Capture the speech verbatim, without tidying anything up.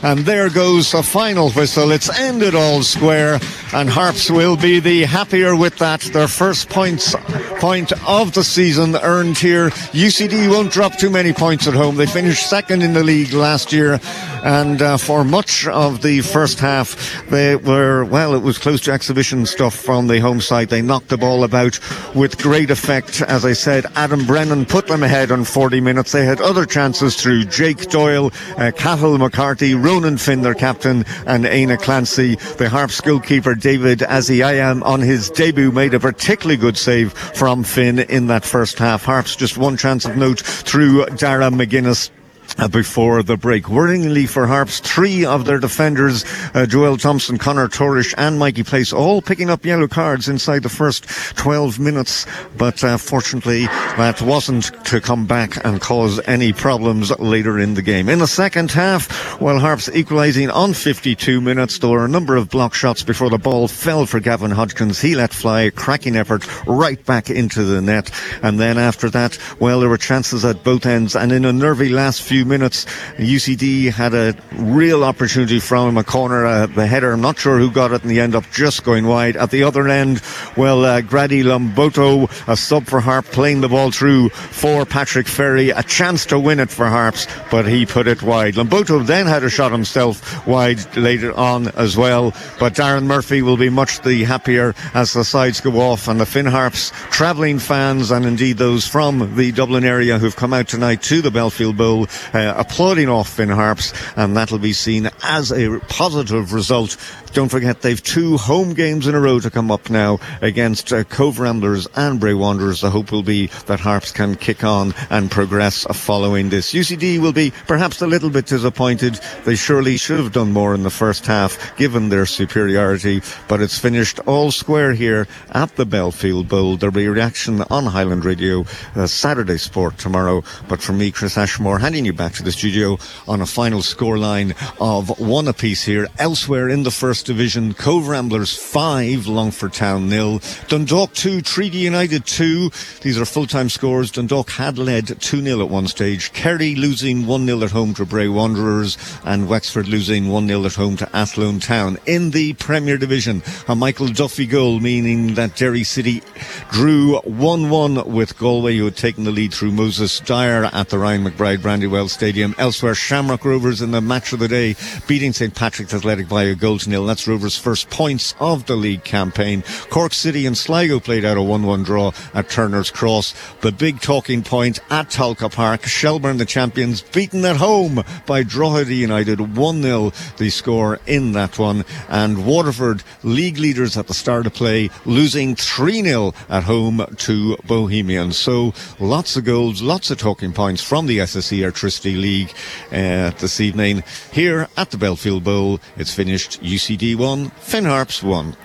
And there goes the final whistle. It's ended all square, and Harps will be the happier with that. Their first points point of the season earned here. U C D won't drop too many points at home. They finished second in the league last year, and uh, for much of the first half they were, well, it was close to exhibition stuff from the home side. They knocked the ball about with great effect. As I said, Adam Brennan put them ahead on forty minutes. They had other chances through Jake Doyle, uh, Cathal McCarthy, Ronan Finn, their captain, and Aina Clancy. The Harps goalkeeper David Aziayam on his debut made a particularly good save from Finn in that first half. Harps just one chance of note through Dara McGuinness Uh, before the break. Worryingly for Harps, three of their defenders, uh, Joel Thompson, Connor Torish and Mikey Place, all picking up yellow cards inside the first twelve minutes, but uh, fortunately that wasn't to come back and cause any problems later in the game. In the second half, while Harps equalising on fifty-two minutes, there were a number of block shots before the ball fell for Gavin Hodgkins. He let fly a cracking effort right back into the net, and then after that, well, there were chances at both ends, and in a nervy last few minutes, U C D had a real opportunity from a corner, uh, the header, I'm not sure who got it, and he ended up just going wide. At the other end, well, uh, Grady Lomboto, a sub for Harp, playing the ball through for Patrick Ferry, a chance to win it for Harps, but he put it wide. Lomboto then had a shot himself wide later on as well, but Darren Murphy will be much the happier as the sides go off, and the Finn Harps travelling fans, and indeed those from the Dublin area who've come out tonight to the Belfield Bowl, Uh, applauding off Finn Harps, and that'll be seen as a positive result. Don't forget, they've two home games in a row to come up now against uh, Cove Ramblers and Bray Wanderers. The hope will be that Harps can kick on and progress following this. U C D will be perhaps a little bit disappointed. They surely should have done more in the first half given their superiority, but it's finished all square here at the Belfield Bowl. There'll be a reaction on Highland Radio, uh, Saturday Sport tomorrow, but from me, Chris Ashmore, handing you back to the studio on a final scoreline of one apiece here. Elsewhere in the first division, Cove Ramblers five, Longford Town nil, Dundalk two, Treaty United two. These are full-time scores. Dundalk had led two nil at one stage. Kerry losing one nil at home to Bray Wanderers, and Wexford losing one nil at home to Athlone Town. In the Premier Division, a Michael Duffy goal, meaning that Derry City drew one one with Galway, who had taken the lead through Moses Dyer at the Ryan McBride Brandywell Stadium. Elsewhere, Shamrock Rovers in the match of the day, beating St Patrick's Athletic by a goal to nil. That's Rovers' first points of the league campaign. Cork City and Sligo played out a one one draw at Turner's Cross. The big talking point at Talca Park, Shelbourne, the champions, beaten at home by Drogheda United one nil, the score in that one. And Waterford, league leaders at the start of play, losing three nil at home to Bohemians. So lots of goals, lots of talking points from the S S E Airtricity League uh, this evening here at the Belfield Bowl. It's finished U C D one, Finn Harps one.